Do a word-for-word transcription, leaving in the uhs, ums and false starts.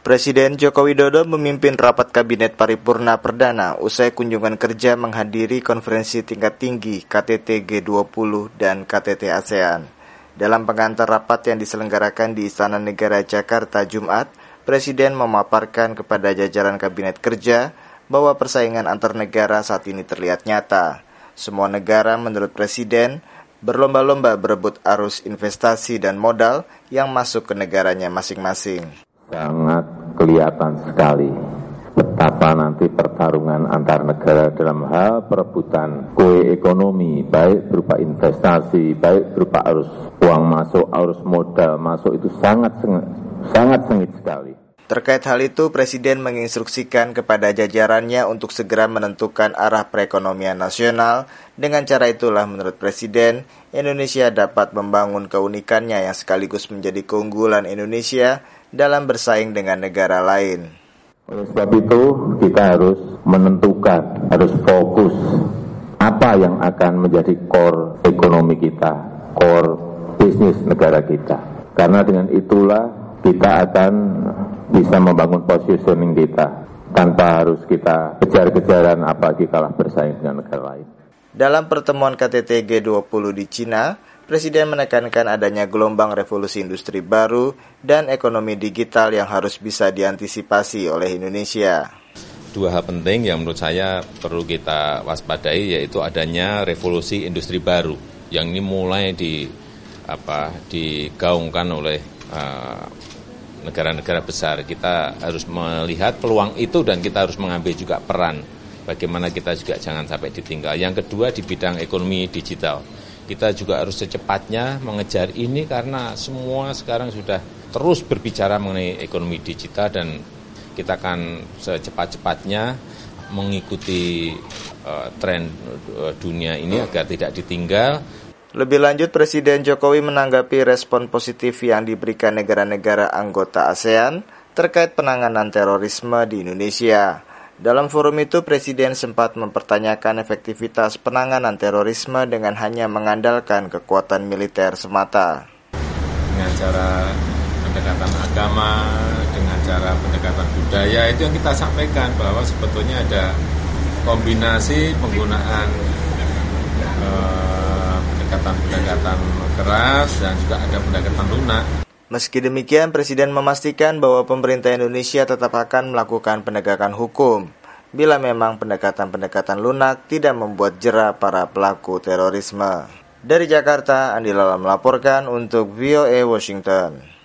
Presiden Joko Widodo memimpin rapat Kabinet Paripurna Perdana usai kunjungan kerja menghadiri konferensi tingkat tinggi K T T G dua puluh dan K T T ASEAN. Dalam pengantar rapat yang diselenggarakan di Istana Negara Jakarta Jumat, Presiden memaparkan kepada jajaran Kabinet Kerja bahwa persaingan antar negara saat ini terlihat nyata. Semua negara menurut Presiden berlomba-lomba berebut arus investasi dan modal yang masuk ke negaranya masing-masing. Sangat kelihatan sekali betapa nanti pertarungan antar negara dalam hal perebutan kue ekonomi, baik berupa investasi, baik berupa arus uang masuk, arus modal masuk, itu sangat sangat sengit sekali. Terkait hal itu, Presiden menginstruksikan kepada jajarannya untuk segera menentukan arah perekonomian nasional. Dengan cara itulah menurut Presiden, Indonesia dapat membangun keunikannya yang sekaligus menjadi keunggulan Indonesia dalam bersaing dengan negara lain. Oleh sebab itu, kita harus menentukan, harus fokus apa yang akan menjadi core ekonomi kita, core bisnis negara kita. Karena dengan itulah kita akan bisa membangun positioning kita tanpa harus kita kejar-kejaran apalagi kalah bersaing dengan negara lain. Dalam pertemuan K T T G dua puluh di Cina, Presiden menekankan adanya gelombang revolusi industri baru dan ekonomi digital yang harus bisa diantisipasi oleh Indonesia. Dua hal penting yang menurut saya perlu kita waspadai, yaitu adanya revolusi industri baru yang ini mulai di apa digaungkan oleh uh, negara-negara besar. Kita harus melihat peluang itu dan kita harus mengambil juga peran. Bagaimana kita juga jangan sampai ditinggal. Yang kedua di bidang ekonomi digital. Kita juga harus secepatnya mengejar ini karena semua sekarang sudah terus berbicara mengenai ekonomi digital dan kita akan secepat-cepatnya mengikuti uh, tren uh, dunia ini agar tidak ditinggal. Lebih lanjut, Presiden Jokowi menanggapi respon positif yang diberikan negara-negara anggota ASEAN terkait penanganan terorisme di Indonesia. Dalam forum itu, Presiden sempat mempertanyakan efektivitas penanganan terorisme dengan hanya mengandalkan kekuatan militer semata. Dengan cara pendekatan agama, dengan cara pendekatan budaya, itu yang kita sampaikan bahwa sebetulnya ada kombinasi penggunaan eh, pendekatan-pendekatan keras dan juga ada pendekatan lunak. Meski demikian, Presiden memastikan bahwa pemerintah Indonesia tetap akan melakukan penegakan hukum bila memang pendekatan-pendekatan lunak tidak membuat jera para pelaku terorisme. Dari Jakarta, Andi Lala melaporkan untuk V O A Washington.